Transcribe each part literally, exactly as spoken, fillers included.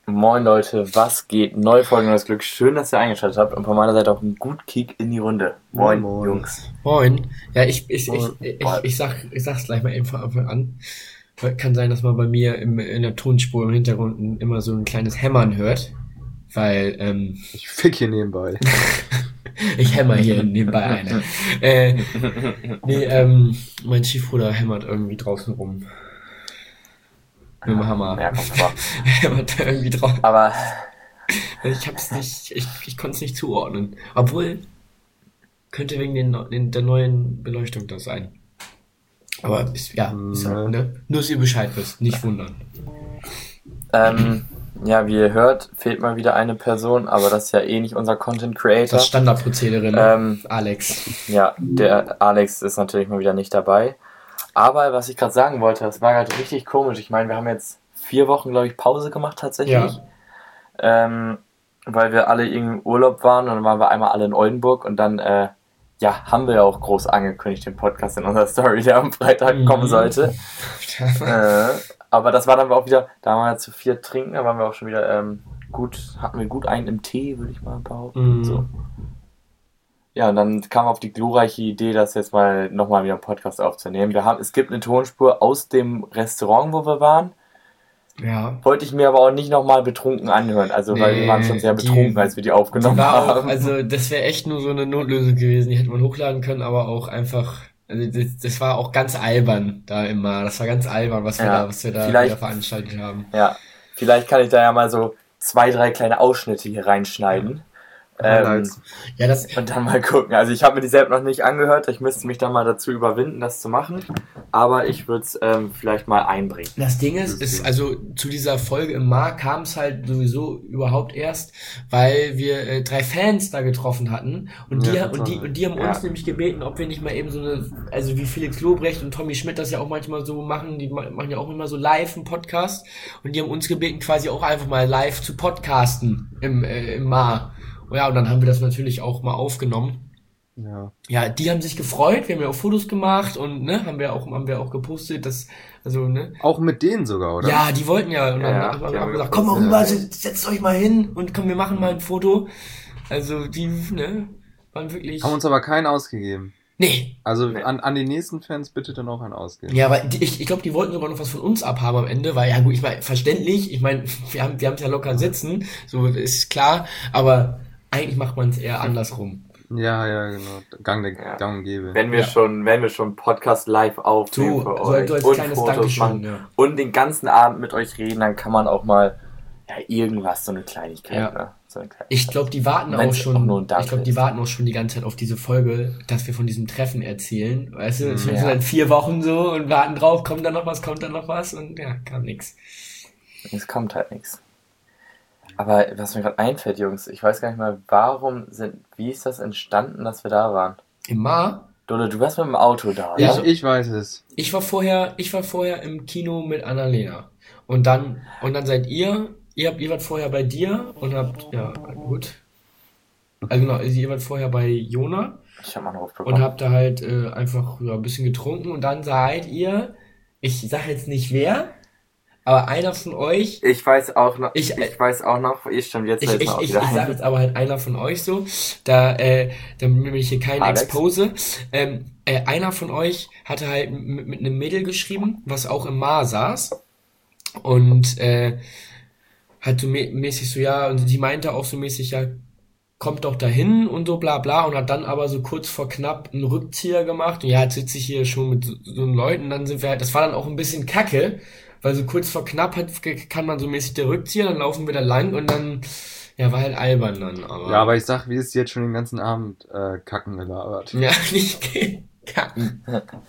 Moin Leute, was geht? Neue Folge, neues Glück. Schön, dass ihr eingeschaltet habt und von meiner Seite auch ein gut Kick in die Runde. Moin, Moin. Jungs. Moin. Ja, ich ich ich ich, ich, ich sag ich sag's gleich mal einfach Anfang an. Kann sein, dass man bei mir im, in der Tonspur im Hintergrund immer so ein kleines Hämmern hört, weil ähm, ich fick hier nebenbei. ich hämmer hier nebenbei eine. äh, nee, ähm, mein Stiefbruder hämmert irgendwie draußen rum. Mit dem Hammer. Ja, kommt aber. hämmert da irgendwie drauf. Aber ich hab's nicht, ich, ich konnte es nicht zuordnen. Obwohl, könnte wegen den, den, der neuen Beleuchtung das sein. Aber ist, ja, ist halt, ne? Nur, dass ihr Bescheid wisst, nicht wundern. Ähm, ja, wie ihr hört, fehlt mal wieder eine Person, aber das ist ja eh nicht unser Content Creator. Das Standardprozedere, ne? Ähm, Alex. Ja, der Alex ist natürlich mal wieder nicht dabei. Aber was ich gerade sagen wollte, das war gerade richtig komisch. Ich meine, wir haben jetzt vier Wochen, glaube ich, Pause gemacht tatsächlich. Ja. Ähm, weil wir alle irgendwie im Urlaub waren und dann waren wir einmal alle in Oldenburg und dann, äh, ja, haben wir ja auch groß angekündigt, den Podcast in unserer Story, der am Freitag mhm. kommen sollte. äh, aber das war dann auch wieder, da waren wir zu vier trinken, da waren wir auch schon wieder ähm, gut, hatten wir gut einen im Tee, würde ich mal behaupten. Mhm. So. Ja, und dann kam auf die glorreiche Idee, das jetzt mal nochmal wieder einen Podcast aufzunehmen. Wir haben, es gibt eine Tonspur aus dem Restaurant, wo wir waren. Ja. Wollte ich mir aber auch nicht nochmal betrunken anhören, also nee, weil wir waren schon sehr betrunken, die, als wir die aufgenommen die haben. Auch, also das wäre echt nur so eine Notlösung gewesen, die hätte man hochladen können, aber auch einfach, also das, das war auch ganz albern da immer, das war ganz albern, was wir ja, da, was wir da wieder veranstaltet haben. Ja, vielleicht kann ich da ja mal so zwei, drei kleine Ausschnitte hier reinschneiden. Ja. Ähm, ja, das und dann mal gucken. Also ich habe mir die selbst noch nicht angehört. Ich müsste mich dann mal dazu überwinden, das zu machen. Aber ich würde es ähm, vielleicht mal einbringen. Das Ding ist, ist, also zu dieser Folge im Mar kam es halt sowieso überhaupt erst, weil wir äh, drei Fans da getroffen hatten. Und die, ja, und die, und die haben uns ja. nämlich gebeten, ob wir nicht mal eben so eine, also wie Felix Lobrecht und Tommy Schmidt das ja auch manchmal so machen, die machen ja auch immer so live einen Podcast. Und die haben uns gebeten, quasi auch einfach mal live zu podcasten im, äh, im Mar. Ja, und dann haben wir das natürlich auch mal aufgenommen. Ja. Ja, die haben sich gefreut, wir haben ja auch Fotos gemacht und ne, haben wir auch haben wir auch gepostet, das also ne. Auch mit denen sogar, oder? Ja, die wollten ja und dann ja, haben wir gesagt, komm mal rüber, setzt euch mal hin und komm, wir machen mal ein Foto. Also die ne, waren wirklich. Haben uns aber keinen ausgegeben. Nee. Also nee. An, an die nächsten Fans bitte dann auch einen ausgeben. Ja, aber die, ich, ich glaube, die wollten sogar noch was von uns abhaben am Ende, weil ja gut, ich meine, verständlich, ich meine, wir haben wir haben es ja locker sitzen, so ist klar, aber eigentlich macht man es eher andersrum. Ja, ja, genau. Gang der ja. Gang und gäbe. Wenn wir ja. schon, wenn wir schon Podcast live aufnehmen so, für so euch als und kleines Fotos Dankeschön, machen ja. und den ganzen Abend mit euch reden, dann kann man auch mal ja irgendwas, so eine Kleinigkeit. Ja. Ne? So eine Kleinigkeit. Ich glaube, die warten auch schon. Auch ich glaube, die warten auch schon die ganze Zeit auf diese Folge, dass wir von diesem Treffen erzählen. Weißt du, es sind ja. seit vier Wochen so und warten drauf, kommt da noch was, kommt da noch was und ja, kam nix. Es kommt halt nichts. Aber was mir gerade einfällt, Jungs, ich weiß gar nicht mal, warum sind, wie ist das entstanden, dass wir da waren? Im Mar? Dolle, du warst mit dem Auto da, oder? Ja, ich, ich weiß es. Ich war vorher, ich war vorher im Kino mit Annalena. Und dann, und dann seid ihr, ihr habt, ihr wart vorher bei dir und habt, ja, gut. Also genau, ihr wart vorher bei Jona. Ich hab mal einen Ruf bekommen. Und habt da halt äh, einfach ja, ein bisschen getrunken und dann seid ihr, ich sag jetzt nicht wer, aber einer von euch... Ich weiß auch noch, ich, ich weiß auch noch, ich stimmt, jetzt ich, ich, ich, ich sag jetzt aber halt einer von euch so, da, äh, damit ich hier keinen Alex? expose, ähm, äh, einer von euch hatte halt mit, mit einem Mädel geschrieben, was auch im Mar saß und äh, hat so mä- mäßig so, ja, und die meinte auch so mäßig, ja, kommt doch dahin und so bla bla und hat dann aber so kurz vor knapp einen Rückzieher gemacht und ja, jetzt sitze ich hier schon mit so, so Leuten, dann sind wir halt, das war dann auch ein bisschen kacke, weil so kurz vor knapp hat, kann man so mäßig der Rückzieher, dann laufen wir da lang und dann, ja, war halt albern dann, aber. Ja, aber ich sag, wie ist jetzt schon den ganzen Abend äh, kacken gelabert. Ja, nicht kacken.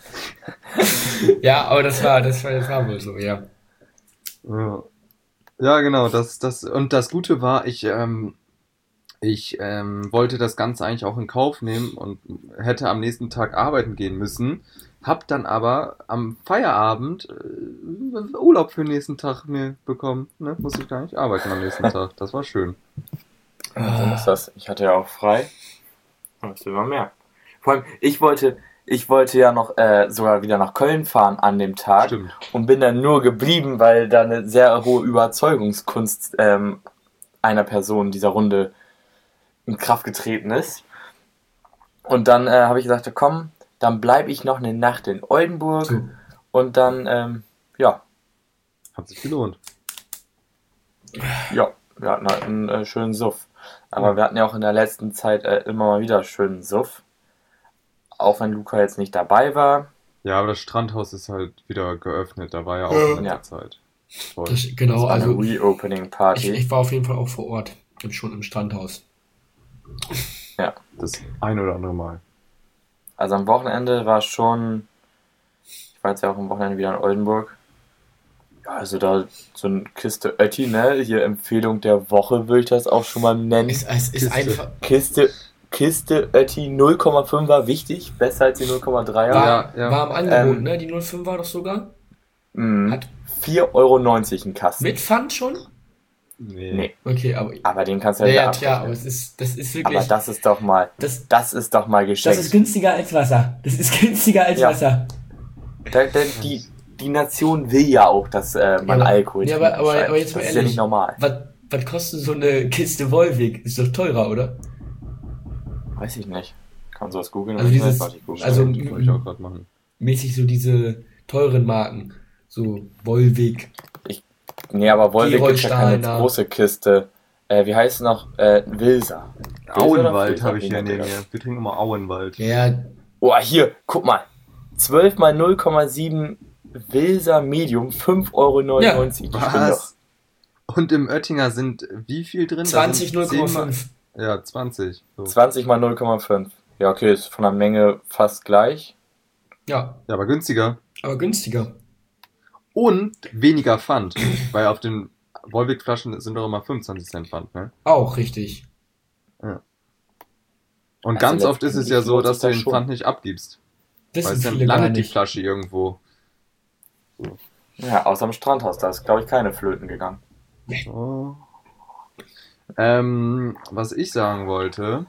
Ja, aber das war, das war, das war wohl so, ja. Ja, ja genau, das, das, und das Gute war, ich, ähm, ich ähm, wollte das Ganze eigentlich auch in Kauf nehmen und hätte am nächsten Tag arbeiten gehen müssen. Hab dann aber am Feierabend äh, Urlaub für den nächsten Tag mir bekommen. Ne? Musste ich gar nicht arbeiten am nächsten Tag. Das war schön. Ja, so ist das. Ich hatte ja auch frei. Das will man merken. Vor allem, ich wollte, ich wollte ja noch äh, sogar wieder nach Köln fahren an dem Tag. Stimmt. Und bin dann nur geblieben, weil da eine sehr hohe Überzeugungskunst ähm, einer Person dieser Runde in Kraft getreten ist. Und dann äh, habe ich gesagt, komm, dann bleibe ich noch eine Nacht in Oldenburg so. Und dann, ähm, ja. Hat sich gelohnt. Ja, wir hatten halt einen äh, schönen Suff. Aber wir hatten ja auch in der letzten Zeit äh, immer mal wieder schönen Suff. Auch wenn Luca jetzt nicht dabei war. Ja, aber das Strandhaus ist halt wieder geöffnet. Da war ja auch in der ja. Zeit. Das, genau, das war also. eine Reopening-Party. Ich, ich war auf jeden Fall auch vor Ort. Schon im Strandhaus. Ja. Das ein oder andere Mal. Also am Wochenende war schon. Ich war jetzt ja auch am Wochenende wieder in Oldenburg. Ja, also da so eine Kiste Ötti, ne? Hier Empfehlung der Woche würde ich das auch schon mal nennen. Es, es ist Kiste. einfach. Kiste. Kiste Ötti null Komma fünf war wichtig, besser als die null Komma drei er. War, ja, ja. war am Angebot, ähm, ne? Die null Komma fünf war doch sogar. Mh, Hat vier Euro neunzig ein Kasten. Mit Pfand schon? Nee. Nee. Okay, aber. Aber den kannst du ja ja ja, wieder ja, aber es ist, das ist wirklich. Aber das ist doch mal. Das, das ist doch mal geschenkt. Das ist günstiger als Wasser. Das ist günstiger als ja. Wasser. Da, da, die, die Nation will ja auch, dass äh, man ja, Alkohol trinkt. Ja, aber, aber, aber jetzt mal das ehrlich. ist ja nicht normal. Was, was kostet so eine Kiste Wolwig? Ist doch teurer, oder? Weiß ich nicht. Kann sowas googeln? Also dieses, googeln. also wollte ich auch gerade machen. Mäßig so diese teuren Marken. So Wolwig. Ich, nee, aber Wolwig ist ja keine große Kiste. Äh, wie heißt es noch? Äh, Wilser. Auenwald habe ich hier neben mir. Wir trinken immer Auenwald. Ja. Oh, hier, guck mal. zwölf mal null Komma sieben Wilser Medium, fünf Euro neunundneunzig. Ja. Was? Und im Oettinger sind wie viel drin? zwanzig null Komma fünf. Ja, zwanzig. So. zwanzig mal null Komma fünf. Ja, okay, ist von der Menge fast gleich. Ja. Ja, aber günstiger. Aber günstiger. Und weniger Pfand. Weil auf den Wolwig-Flaschen sind doch immer fünfundzwanzig Cent Pfand, ne? Auch richtig. Ja. Und also ganz oft ist es ja so, dass du den schon. Pfand nicht abgibst. Das weil es dann viele landet die Flasche irgendwo. So. Ja, außer im Strandhaus, da ist, glaube ich, keine Flöten gegangen. Oh. Ähm, was ich sagen wollte.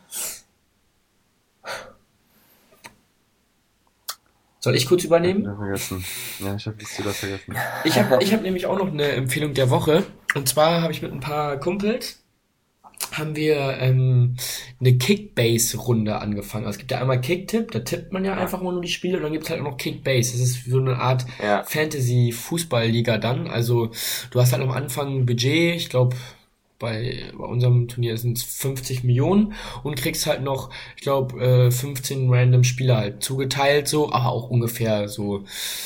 Soll ich kurz übernehmen? Ich hab vergessen. Ja, ich habe das wieder vergessen. Ich habe ich hab nämlich auch noch eine Empfehlung der Woche. Und zwar habe ich mit ein paar Kumpels haben wir ähm, eine Kickbase-Runde angefangen. Also es gibt ja einmal Kicktipp, da tippt man ja einfach immer nur die Spiele und dann gibt es halt auch noch Kickbase. Das ist so eine Art ja. Fantasy-Fußball-Liga dann. Also du hast halt am Anfang ein Budget, ich glaube bei, bei unserem Turnier sind es fünfzig Millionen und kriegst halt noch, ich glaube, äh, fünfzehn random Spieler halt zugeteilt so, aber auch ungefähr so.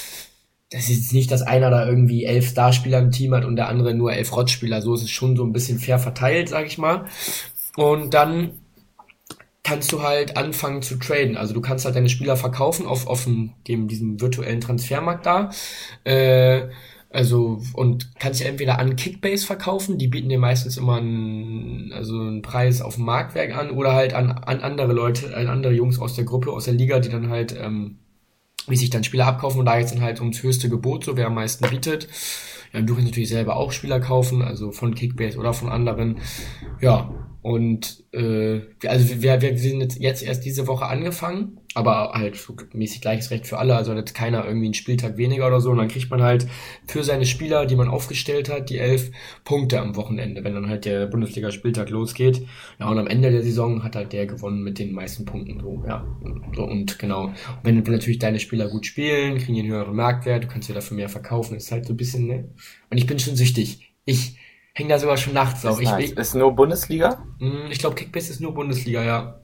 Das ist jetzt nicht, dass einer da irgendwie elf Starspieler im Team hat und der andere nur elf Rottspieler. So ist es schon so ein bisschen fair verteilt, sag ich mal. Und dann kannst du halt anfangen zu traden. Also du kannst halt deine Spieler verkaufen auf, auf dem, dem, diesem virtuellen Transfermarkt da. Äh, also, und kannst ja entweder an Kickbase verkaufen, die bieten dir meistens immer einen, also einen Preis auf dem Marktwerk an, oder halt an, an andere Leute, an andere Jungs aus der Gruppe, aus der Liga, die dann halt, ähm, wie sich dann Spieler abkaufen und da jetzt dann halt ums höchste Gebot, so wer am meisten bietet. Ja, du kannst natürlich selber auch Spieler kaufen, also von Kickbase oder von anderen. Ja, und äh, also wir, wir sind jetzt, jetzt erst diese Woche angefangen, aber halt so mäßig gleiches Recht für alle, also hat jetzt keiner irgendwie einen Spieltag weniger oder so und dann kriegt man halt für seine Spieler, die man aufgestellt hat, die elf Punkte am Wochenende, wenn dann halt der Bundesliga-Spieltag losgeht. Ja, und am Ende der Saison hat halt der gewonnen mit den meisten Punkten, so, ja. So, und genau, und wenn, wenn natürlich deine Spieler gut spielen, kriegen die einen höheren Marktwert, du kannst dir dafür mehr verkaufen, ist halt so ein bisschen, ne? Und ich bin schon süchtig. Ich hänge da sogar schon nachts drauf. Ist, nice. ich, ist nur Bundesliga? Ich glaube, Kickbase ist nur Bundesliga, ja.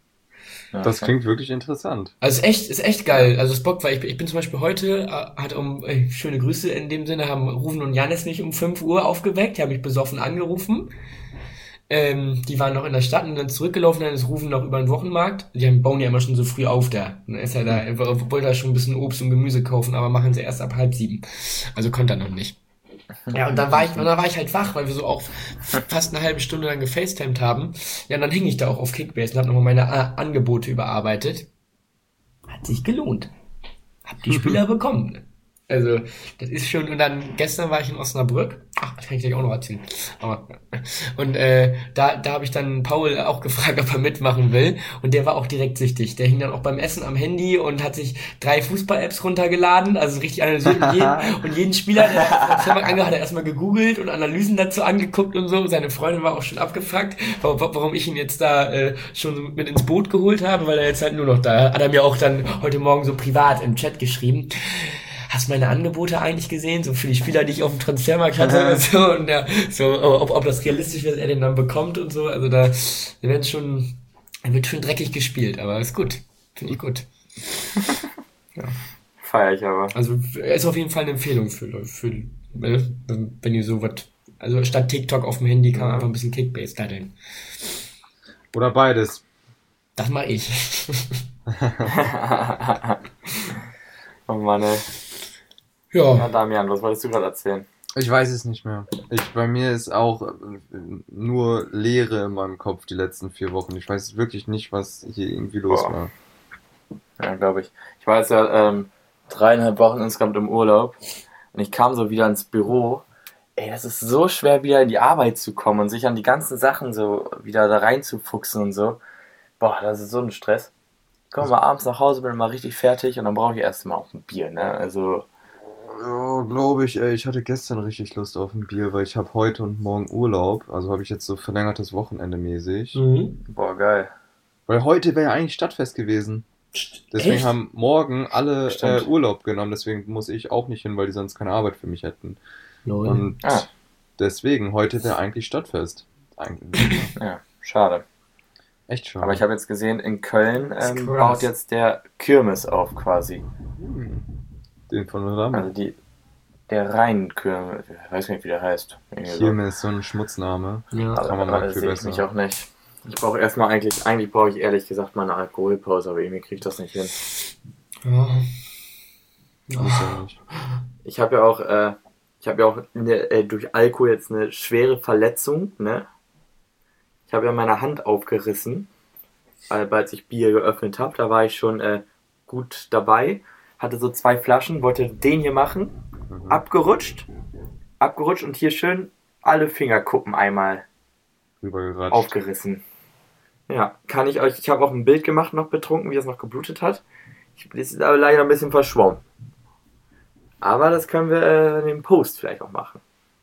Das klingt wirklich interessant. Also ist echt, ist echt geil. Also es bockt, weil ich, ich bin zum Beispiel heute, äh, hat um, äh, schöne Grüße in dem Sinne, haben Rufen und Janis mich um fünf Uhr aufgeweckt, die haben mich besoffen angerufen. Ähm, die waren noch in der Stadt und dann zurückgelaufen, dann ist Rufen noch über den Wochenmarkt. Die haben, bauen ja immer schon so früh auf da. Dann ist er da, er wollte da schon ein bisschen Obst und Gemüse kaufen, aber machen sie erst ab halb sieben. Also konnte er noch nicht. Ja, und dann war ich, und dann war ich halt wach, weil wir so auch fast eine halbe Stunde lang gefacetimed haben. Ja, und dann hing ich da auch auf Kickbase und hab nochmal meine A- Angebote überarbeitet. Hat sich gelohnt. Hab die Spieler bekommen. Also, das ist schon, und dann, gestern war ich in Osnabrück, ach, das kann ich gleich auch noch erzählen, aber, und, äh, da, da habe ich dann Paul auch gefragt, ob er mitmachen will, und der war auch direkt süchtig, der hing dann auch beim Essen am Handy und hat sich drei Fußball-Apps runtergeladen, also richtig analysiert, und jeden, und jeden Spieler, der auf Firma angehört, hat er erstmal gegoogelt und Analysen dazu angeguckt und so, seine Freundin war auch schon abgefuckt, warum, warum ich ihn jetzt da, äh, schon mit ins Boot geholt habe, weil er jetzt halt nur noch da, hat er mir auch dann heute Morgen so privat im Chat geschrieben, hast meine Angebote eigentlich gesehen, so für die Spieler, die ich auf dem Transfermarkt hatte und so, und ja, so, ob, ob das realistisch ist, er den dann bekommt und so, also da, da wird schon, da wird schon dreckig gespielt, aber ist gut, finde ich gut. Ja. Feier ich aber. Also, ist auf jeden Fall eine Empfehlung für, für, wenn ihr so was, also statt TikTok auf dem Handy kann man einfach ein bisschen Kickbase daddeln. Oder beides. Das mache ich. Oh Mann, ey. Ja. Ja, Damian, was wolltest du gerade erzählen? Ich weiß es nicht mehr. Ich, bei mir ist auch äh, nur Leere in meinem Kopf die letzten vier Wochen. Ich weiß wirklich nicht, was hier irgendwie los Boah. war. Ja, glaube ich. Ich war jetzt ja ähm, dreieinhalb Wochen insgesamt im Urlaub und ich kam so wieder ins Büro. Ey, das ist so schwer, wieder in die Arbeit zu kommen und sich an die ganzen Sachen so wieder da reinzufuchsen und so. Boah, das ist so ein Stress. Ich komme mal abends nach Hause, bin mal richtig fertig und dann brauche ich erst mal auch ein Bier, ne? Also, Ja, glaube ich, ey. Ich hatte gestern richtig Lust auf ein Bier, weil ich habe heute und morgen Urlaub. Also habe ich jetzt so verlängertes Wochenende mäßig. Mhm. boah, geil. Weil heute wäre ja eigentlich Stadtfest gewesen. Deswegen Echt? haben morgen alle äh, Stimmt. Urlaub genommen. Deswegen muss ich auch nicht hin, weil die sonst keine Arbeit für mich hätten. Lol. Und Ah. deswegen, heute wäre eigentlich Stadtfest. Eigentlich. Ja, schade. Echt schade. Aber ich habe jetzt gesehen, in Köln Das ist ähm, krass. baut jetzt der Kirmes auf quasi. Hm. Den von Rahmen. Also die, der Rhein-Kirmes, ich weiß nicht, wie der heißt. Irgendwie so. Kirmes ist so ein Schmutzname. Ja. Kann man Aber mal das viel sehe ich besser. mich auch nicht. Ich brauche erstmal eigentlich, eigentlich brauche ich ehrlich gesagt mal eine Alkoholpause, aber irgendwie kriege ich das nicht hin. Ja. Muss ja nicht. Ich habe ja auch, äh, ich habe ja auch eine, äh, durch Alkohol jetzt eine schwere Verletzung, ne? Ich habe ja meine Hand aufgerissen, äh, als ich Bier geöffnet habe. Da war ich schon äh, gut dabei. Hatte so zwei Flaschen, wollte den hier machen, Mhm. abgerutscht, abgerutscht und hier schön alle Fingerkuppen einmal Rübergeratscht. aufgerissen. Ja, kann ich euch, ich habe auch ein Bild gemacht, noch betrunken, wie es noch geblutet hat. Ich, das ist aber leider ein bisschen verschwommen. Aber das können wir äh, in dem Post vielleicht auch machen.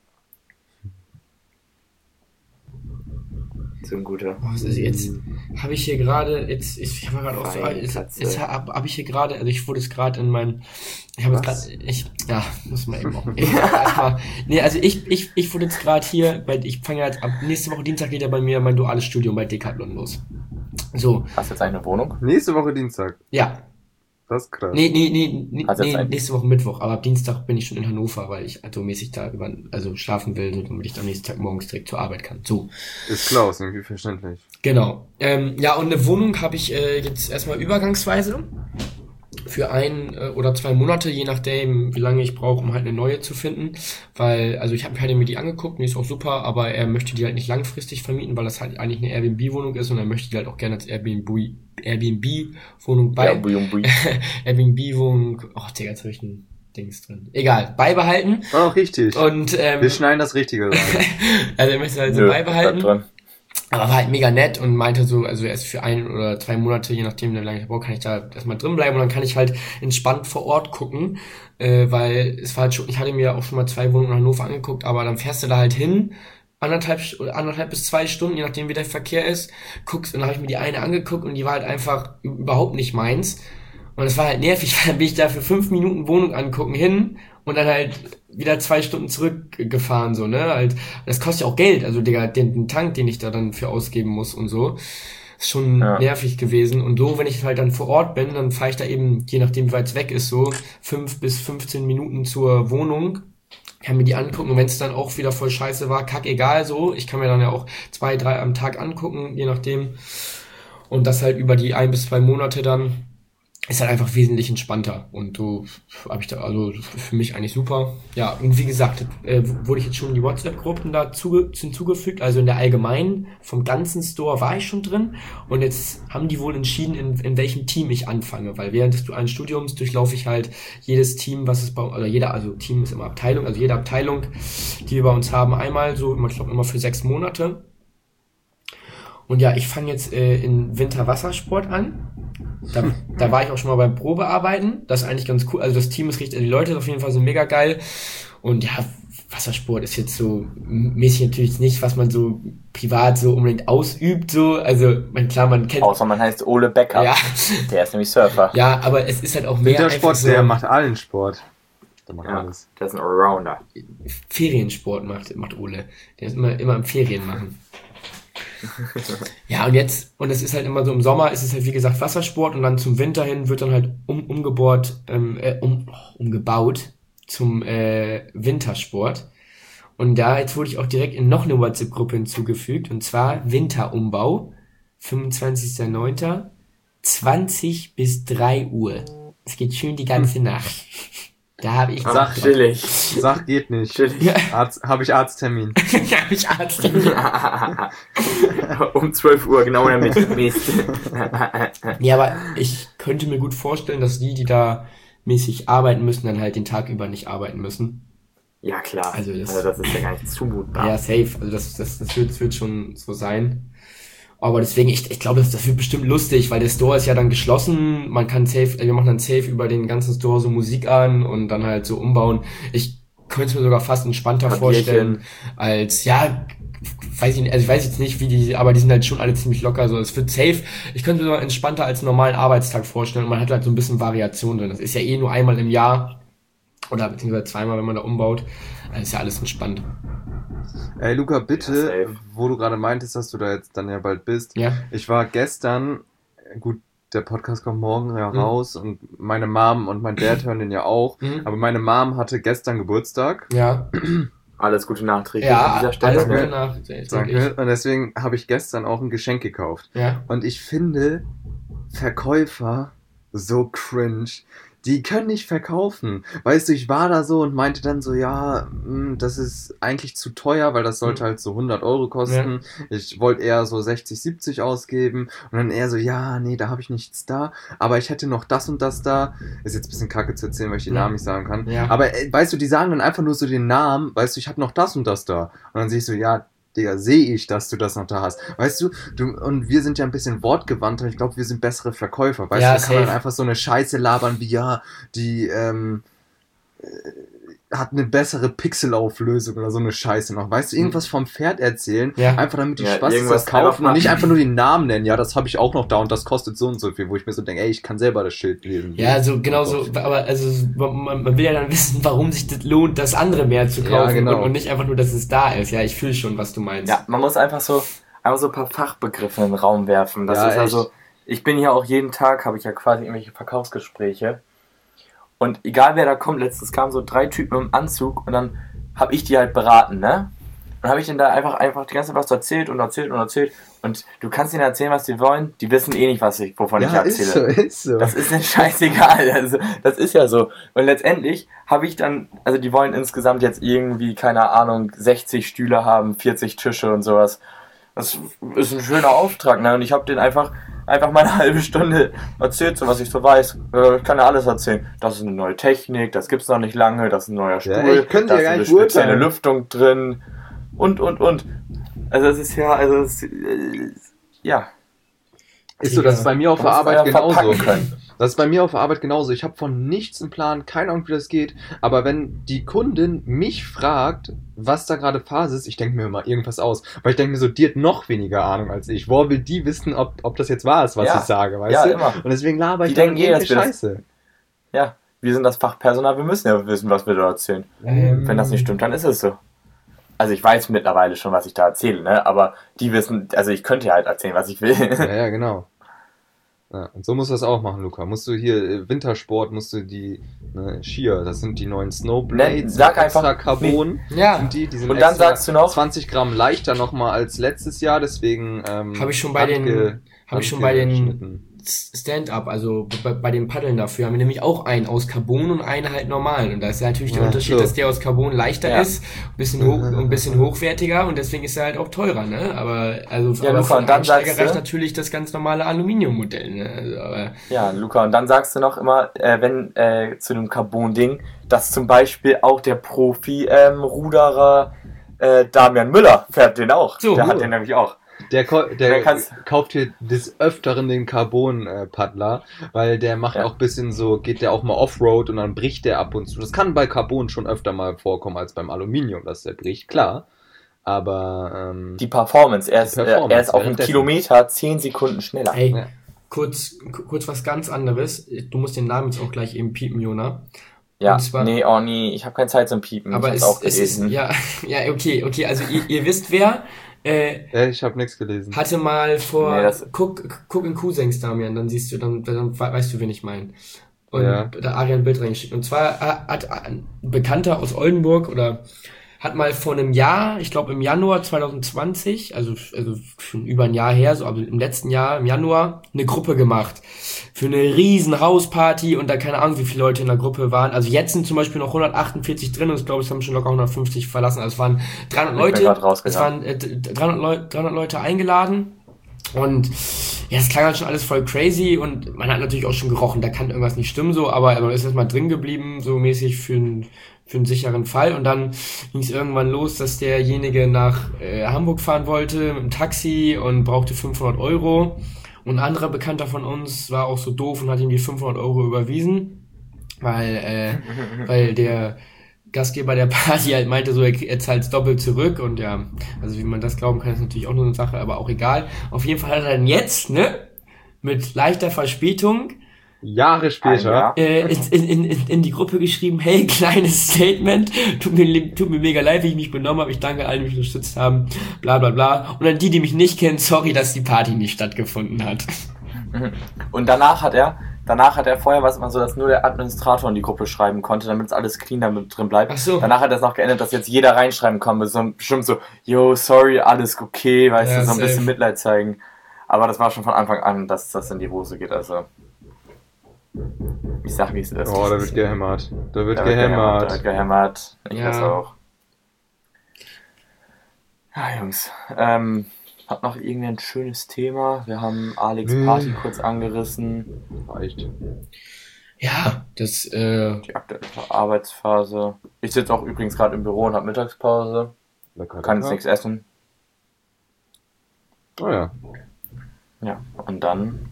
So ein guter. Oh, es ist jetzt habe ich hier gerade, jetzt ich habe gerade auch so, Feine jetzt, Katze. jetzt habe hab ich hier gerade, also ich wurde es gerade in mein, ich habe jetzt Was? gerade, ich, ja, muss man eben auch, ich, erstmal, nee, also ich, ich, ich wurde jetzt gerade hier, weil ich fange ja jetzt ab nächste Woche Dienstag geht ja bei mir mein duales Studium bei Decathlon los. So, Hast du jetzt eigentlich eine Wohnung? Nächste Woche Dienstag. ja, Das ist krass. nee, nee, nee, nee, Hast du jetzt nee ein- nächste Woche Mittwoch, aber ab Dienstag bin ich schon in Hannover, weil ich also mäßig da über, also schlafen will, so, damit ich am nächsten Tag morgens direkt zur Arbeit kann. So. Ist klar, ist irgendwie verständlich. Genau. Ähm, ja, und eine Wohnung habe ich äh, jetzt erstmal übergangsweise für ein äh, oder zwei Monate, je nachdem, wie lange ich brauche, um halt eine neue zu finden. Weil, also ich habe halt mir die angeguckt, die ist auch super, aber er möchte die halt nicht langfristig vermieten, weil das halt eigentlich eine Airbnb-Wohnung ist und er möchte die halt auch gerne als Airbnb Airbnb-Wohnung bei Ja, bui, bui. Airbnb-Wohnung, oh Digga, jetzt habe ich ein Dings drin. Egal, beibehalten. War auch richtig. Und ähm, Wir schneiden das Richtige rein. also er möchte halt so Nö, beibehalten. bleib dran. Aber war halt mega nett und meinte so, also erst für ein oder zwei Monate, je nachdem, wie lange ich brauche, kann ich da erstmal drin bleiben und dann kann ich halt entspannt vor Ort gucken, äh, weil es war halt schon, ich hatte mir auch schon mal zwei Wohnungen in Hannover angeguckt, aber dann fährst du da halt hin, anderthalb, oder anderthalb bis zwei Stunden, je nachdem wie der Verkehr ist, guckst und dann habe ich mir die eine angeguckt und die war halt einfach überhaupt nicht meins. Und es war halt nervig, weil dann bin ich da für fünf Minuten Wohnung angucken hin und dann halt wieder zwei Stunden zurückgefahren, so, ne, halt, das kostet ja auch Geld, also, Digga, den, den Tank, den ich da dann für ausgeben muss und so, ist schon Ja. nervig gewesen und so, wenn ich halt dann vor Ort bin, dann fahre ich da eben, je nachdem wie weit es weg ist, so, fünf bis fünfzehn Minuten zur Wohnung, kann mir die angucken und wenn es dann auch wieder voll scheiße war, kackegal, so, ich kann mir dann ja auch zwei, drei am Tag angucken, je nachdem, und das halt über die ein bis zwei Monate dann. ist halt einfach wesentlich entspannter und so habe ich da, also für mich eigentlich super. Ja, und wie gesagt, äh, wurde ich jetzt schon in die WhatsApp-Gruppen dazu hinzugefügt, also in der allgemeinen, vom ganzen Store war ich schon drin und jetzt haben die wohl entschieden, in, in welchem Team ich anfange, weil während des dualen Studiums durchlaufe ich halt jedes Team, was es bei, oder jeder, also Team ist immer Abteilung, also jede Abteilung, die wir bei uns haben, einmal so, ich glaube immer für sechs Monate. Und ja, ich fange jetzt äh, in Winterwassersport an. Da, da war ich auch schon mal beim Probearbeiten. Das ist eigentlich ganz cool. Also das Team ist richtig, die Leute auf jeden Fall sind mega geil. Und ja, Wassersport ist jetzt so mäßig natürlich nicht, was man so privat so unbedingt ausübt. So, also man, klar, man kennt. Außer man heißt Ole Becker. Ja. Der ist nämlich Surfer. Ja, aber es ist halt auch mehr. Wintersport, so, der macht allen Sport. Der macht ja, alles. Der ist ein Allrounder. Feriensport macht, macht Ole. Der ist immer, immer im Ferien machen. Ja, und jetzt, und es ist halt immer so, im Sommer ist es halt wie gesagt Wassersport und dann zum Winter hin wird dann halt um, umgebohrt, ähm, äh, um, oh, umgebaut zum äh, Wintersport. Und da, jetzt wurde ich auch direkt in noch eine WhatsApp-Gruppe hinzugefügt, und zwar Winterumbau, fünfundzwanzigster neunter zwanzig bis drei Uhr. Es geht schön die ganze hm. Nacht. Da habe ich... Sag, chillig. Sag, geht nicht. Chillig. Arzt, habe ich Arzttermin. Ja, habe ich Arzttermin. Um zwölf Uhr, genau in der Mitte. Mist. Ja, aber ich könnte mir gut vorstellen, dass die, die da mäßig arbeiten müssen, dann halt den Tag über nicht arbeiten müssen. Ja, klar. Also das, also das ist ja gar nicht zumutbar. Ja, safe. Also das, das, das, wird, das wird schon so sein. Aber deswegen, ich, ich glaube, das, das wird bestimmt lustig, weil der Store ist ja dann geschlossen. Man kann safe, wir machen dann safe über den ganzen Store so Musik an und dann halt so umbauen. Ich könnte es mir sogar fast entspannter Papierchen vorstellen als, ja, weiß ich nicht, also ich weiß jetzt nicht, wie die, aber die sind halt schon alle ziemlich locker, so. Es wird safe. Ich könnte mir sogar entspannter als einen normalen Arbeitstag vorstellen und man hat halt so ein bisschen Variation drin. Das ist ja eh nur einmal im Jahr oder beziehungsweise zweimal, wenn man da umbaut. Das ist ja alles entspannt. Ey, Luca, bitte, ja, wo du gerade meintest, dass du da jetzt dann ja bald bist. Ja. Ich war gestern, gut, der Podcast kommt morgen ja raus mhm. und meine Mom und mein Dad hören den ja auch, mhm. aber meine Mom hatte gestern Geburtstag. Ja. Alles Gute nachträglich ja, an dieser Stelle. Alles Gute nachträglich. Danke. Und deswegen habe ich gestern auch ein Geschenk gekauft. Ja. Und ich finde Verkäufer so cringe. Die können nicht verkaufen. Weißt du, ich war da so und meinte dann so, ja, mh, das ist eigentlich zu teuer, weil das sollte halt so hundert Euro kosten. Ja. Ich wollte eher so sechzig, siebzig ausgeben. Und dann eher so, ja, nee, da habe ich nichts da. Aber ich hätte noch das und das da. Ist jetzt ein bisschen kacke zu erzählen, weil ich die Namen nicht sagen kann. Ja. Aber äh, weißt du, die sagen dann einfach nur so den Namen. Weißt du, ich habe noch das und das da. Und dann sehe ich so, ja, Digga, sehe ich, dass du das noch da hast. Weißt du, du, und wir sind ja ein bisschen wortgewandter. Ich glaube, wir sind bessere Verkäufer. Weißt ja, du, da kann man einfach so eine Scheiße labern wie, ja, die, ähm, äh, hat eine bessere Pixelauflösung oder so eine Scheiße noch. Weißt du, irgendwas vom Pferd erzählen, ja. einfach damit die ja, Spaß das kaufen und nicht einfach nur den Namen nennen. Ja, das habe ich auch noch da und das kostet so und so viel, wo ich mir so denke, ey, ich kann selber das Schild lesen. Ja, also genau so, aber also man, man will ja dann wissen, warum sich das lohnt, das andere mehr zu kaufen ja, genau. und, und nicht einfach nur, dass es da ist. Ja, ich fühle schon, was du meinst. Ja, man muss einfach so einfach so ein paar Fachbegriffe in den Raum werfen. Das ja, ist also, ich bin hier auch jeden Tag, habe ich ja quasi irgendwelche Verkaufsgespräche. Und egal wer da kommt, letztens kamen so drei Typen im Anzug und dann habe ich die halt beraten, ne? Und habe ich denen da einfach einfach die ganze Zeit was erzählt und erzählt und erzählt. Und du kannst ihnen erzählen, was die wollen. Die wissen eh nicht, was ich, wovon ja, ich erzähle. Ist so, ist so. Das ist denen scheißegal. Also, das ist ja so. Und letztendlich habe ich dann, also die wollen insgesamt jetzt irgendwie, keine Ahnung, sechzig Stühle haben, vierzig Tische und sowas. Das ist ein schöner Auftrag, ne? Und ich habe denen einfach einfach mal eine halbe Stunde erzählt, so was ich so weiß. Äh, ich kann ja alles erzählen. Das ist eine neue Technik, das gibt's noch nicht lange, das ist ein neuer Stuhl, ja, ich könnte da ja ist eine spezielle Lüftung drin und, und, und. Also es ist ja, also es ist, äh, ja. Ist so, das ist bei mir auf der Arbeit genauso. Das ist bei mir auf der Arbeit genauso. Ich habe von nichts einen Plan, keine Ahnung, wie das geht. Aber wenn die Kundin mich fragt, was da gerade Phase ist, ich denke mir immer irgendwas aus. Weil ich denke mir so, die hat noch weniger Ahnung als ich. Woher will die wissen, ob, ob das jetzt wahr ist, was ja. ich sage, weißt ja, du? Immer. Und deswegen laber ich die dann denken eh, Scheiße. Das, ja, wir sind das Fachpersonal, wir müssen ja wissen, was wir da erzählen. Ähm. Wenn das nicht stimmt, dann ist es so. Also ich weiß mittlerweile schon, was ich da erzähle, ne? Aber die wissen, also ich könnte ja halt erzählen, was ich will. Ja, ja, genau. Ja, und so musst du das auch machen, Luca. Musst du hier Wintersport, musst du die ne, Skier, das sind die neuen Snowblades, ne, sag extra einfach, Carbon, nee. ja. sind die, die sind und dann sagst du noch zwanzig Gramm leichter nochmal als letztes Jahr, deswegen ähm, habe ich schon bei den habe ich schon bei den Stand-up, also bei, bei dem Paddeln dafür, haben wir nämlich auch einen aus Carbon und einen halt normalen. Und da ist ja natürlich der Ja, Unterschied, so. dass der aus Carbon leichter Ja. ist, ein bisschen, hoch, ein bisschen hochwertiger und deswegen ist er halt auch teurer, ne? Aber also Ja, aber Luca, für und einen dann Einsteiger sagst du- reicht natürlich das ganz normale Aluminiummodell, ne? Also, aber, Ja, Luca, und dann sagst du noch immer, äh, wenn äh, zu dem Carbon-Ding, dass zum Beispiel auch der Profi-Ruderer äh, Damian Müller fährt den auch. So, der hat cool. den nämlich auch. Der, ko- der Der kann's- kauft hier des Öfteren den Carbon-Paddler, weil der macht Ja. auch bisschen so, geht der auch mal Offroad und dann bricht der ab und zu. Das kann bei Carbon schon öfter mal vorkommen als beim Aluminium, dass der bricht, klar. Aber ähm, Die Performance, er ist, Die Performance, äh, er ist auf einen währenddessen. Kilometer zehn Sekunden schneller. ey, Ja. kurz, k- kurz was ganz anderes. Du musst den Namen jetzt auch gleich eben piepen, Jona. Ja, und zwar- nee, oh nee, ich habe keine Zeit zum Piepen. Aber ich es, hab's auch es ist, gelesen. ja, ja, okay, okay, also ihr, ihr wisst wer, äh, ja, ich habe nichts gelesen. hatte mal vor, Nee, das- guck, guck in Cousins, Damian, dann siehst du, dann, dann weißt du, wen ich meine. Und Ja. da Arian ein Bild reingeschickt. Und zwar hat, hat ein Bekannter aus Oldenburg oder hat mal vor einem Jahr, ich glaube im Januar zwanzig zwanzig, also, also schon über ein Jahr her, so, aber im letzten Jahr, im Januar, eine Gruppe gemacht. Für eine riesen Hausparty und da keine Ahnung, wie viele Leute in der Gruppe waren. Also jetzt sind zum Beispiel noch hundertachtundvierzig drin und ich glaube, es haben schon locker hundertfünfzig verlassen. Also es waren dreihundert Ich bin Leute, grad es rausgegangen. waren äh, dreihundert, Leu- dreihundert Leute eingeladen. Und ja, es klang halt schon alles voll crazy und man hat natürlich auch schon gerochen, da kann irgendwas nicht stimmen so, aber man ist erstmal drin geblieben, so mäßig für einen für einen sicheren Fall. Und dann ging es irgendwann los, dass derjenige nach äh, Hamburg fahren wollte mit dem Taxi und brauchte fünfhundert Euro. Und ein anderer Bekannter von uns war auch so doof und hat ihm die fünfhundert Euro überwiesen, weil äh, weil der Gastgeber der Party halt meinte, so er, er zahlt doppelt zurück und ja, also wie man das glauben kann, ist natürlich auch nur eine Sache, aber auch egal. Auf jeden Fall hat er dann jetzt, ne, mit leichter Verspätung Jahre später. Ein Jahr. äh, in, in, in, in die Gruppe geschrieben, hey, kleines Statement, tut mir, li- tut mir mega leid, wie ich mich benommen habe, ich danke allen, die mich unterstützt haben, bla bla bla. Und an die, die mich nicht kennen, sorry, dass die Party nicht stattgefunden hat. Und danach hat er, danach hat er vorher was immer so, dass nur der Administrator in die Gruppe schreiben konnte, damit es alles clean damit drin bleibt. Ach so. Danach hat er es noch geändert, dass jetzt jeder reinschreiben kann, so bestimmt so, yo, sorry, alles okay, weißt Ja, du, so ein safe. bisschen Mitleid zeigen. Aber das war schon von Anfang an, dass das in die Hose geht, also. Ich sag, wie es ist. Oh, da wird gehämmert. Da wird Da wird gehämmert. Da wird gehämmert. Ich Ja. weiß auch. Ja, Jungs. Ähm, hat noch irgendwie ein schönes Thema. Wir haben Alex Nö. Party kurz angerissen. Reicht. Ja, das, äh, Die aktuelle Arbeitsphase. Ich sitze auch übrigens gerade im Büro und habe Mittagspause. Lecker, Kann jetzt lecker. nichts essen. Oh ja. Ja, und dann.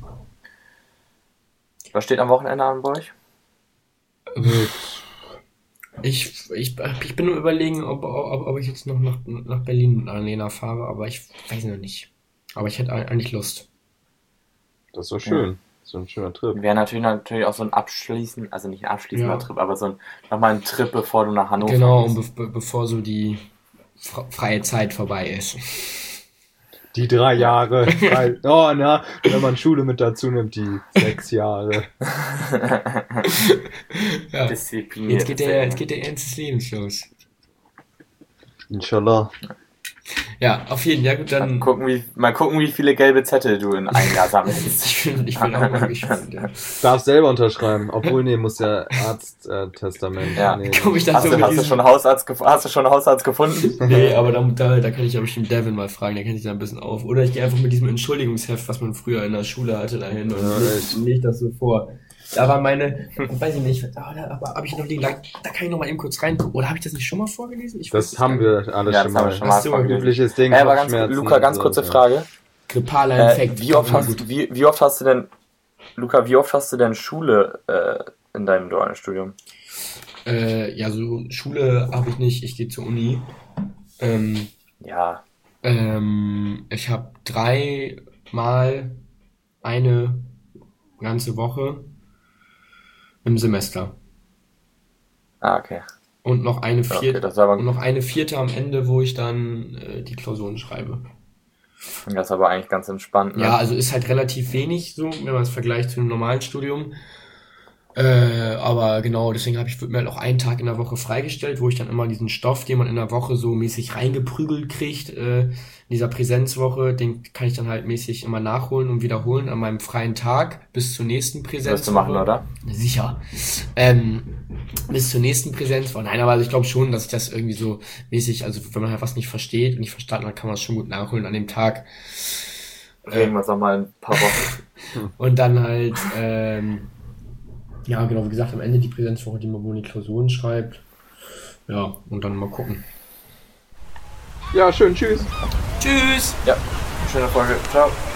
Was steht am Wochenende an bei euch? ich, ich, ich bin nur überlegen, ob, ob, ob ich jetzt noch nach, nach Berlin mit Annalena fahre, aber ich weiß noch nicht. Aber ich hätte eigentlich Lust. Das ist so schön. So ein schöner Trip. Wäre natürlich natürlich auch so ein abschließend, also nicht ein abschließender Ja. Trip, aber so ein nochmal ein Trip, bevor du nach Hannover Genau, und gehst. be be bevor so die fre- freie Zeit vorbei ist. Die drei Jahre. Drei, oh, na, wenn man Schule mit dazu nimmt, die sechs Jahre. Ja. Diszipliniert. Jetzt geht der, jetzt geht der Ernst des Lebens los. Inshallah. Ja, auf jeden Fall. Ja, gut, Mal dann. gucken, wie, mal gucken, wie viele gelbe Zettel du in einem Jahr sammelst. Ich bin, ich bin auch mal gespannt. Ja. Darf selber unterschreiben. Obwohl, nee, muss ja Arzttestament. Ja. nee, Komm ich dann Hast so du, mit hast, du diesem- schon Hausarzt gef- hast du schon einen Hausarzt gefunden? Nee, aber da, da, da kann ich ja bestimmt Devin mal fragen, der kennt sich da ein bisschen auf. Oder ich gehe einfach mit diesem Entschuldigungsheft, was man früher in der Schule hatte, dahin und Ja, leg, echt. leg das so vor. Da war meine, weiß ich nicht, ah, da, aber habe ich noch liegen, da, da kann ich noch mal eben kurz reingucken. Oder habe ich das nicht schon mal vorgelesen? Ich weiß Das haben gar nicht. wir alles Ja, schon das haben mal. wir schon Ach mal so, vorgelesen. Übliches Ding. Äh, aber ganz, Kopfschmerzen Luca, ganz und so, kurze ja. Frage. Grippaler Äh, Infekt. wie, oft Ja, hast, gut. wie, wie oft hast du denn, Luca, wie oft hast du denn Schule äh, in deinem dualen Studium? Äh, ja, so Schule habe ich nicht, ich gehe zur Uni. Ähm, Ja, ähm, ich habe dreimal eine ganze Woche im Semester. ah, okay. Und noch eine Ja, okay, vierte, das ist aber, und noch eine vierte am Ende, wo ich dann äh, die Klausuren schreibe. das ist aber eigentlich ganz entspannt. Ne? Ja, also ist halt relativ wenig so, wenn man es vergleicht zu einem normalen Studium. Äh, aber genau, deswegen habe ich mir halt auch einen Tag in der Woche freigestellt, wo ich dann immer diesen Stoff, den man in der Woche so mäßig reingeprügelt kriegt, äh, in dieser Präsenzwoche, den kann ich dann halt mäßig immer nachholen und wiederholen an meinem freien Tag bis zur nächsten Präsenzwoche. Wirst du machen, oder? Sicher. Ähm, bis zur nächsten Präsenzwoche. Nein, aber also ich glaube schon, dass ich das irgendwie so mäßig, also wenn man halt was nicht versteht und nicht verstanden hat, kann man es schon gut nachholen an dem Tag. Reden wir uns nochmal ein paar Wochen. Und dann halt, ähm, ja, genau, wie gesagt, am Ende die Präsenzwoche, die man wohl die Klausuren schreibt. Ja, und dann mal gucken. Ja, schön, tschüss. Tschüss! Ja, schöne Folge. Ciao.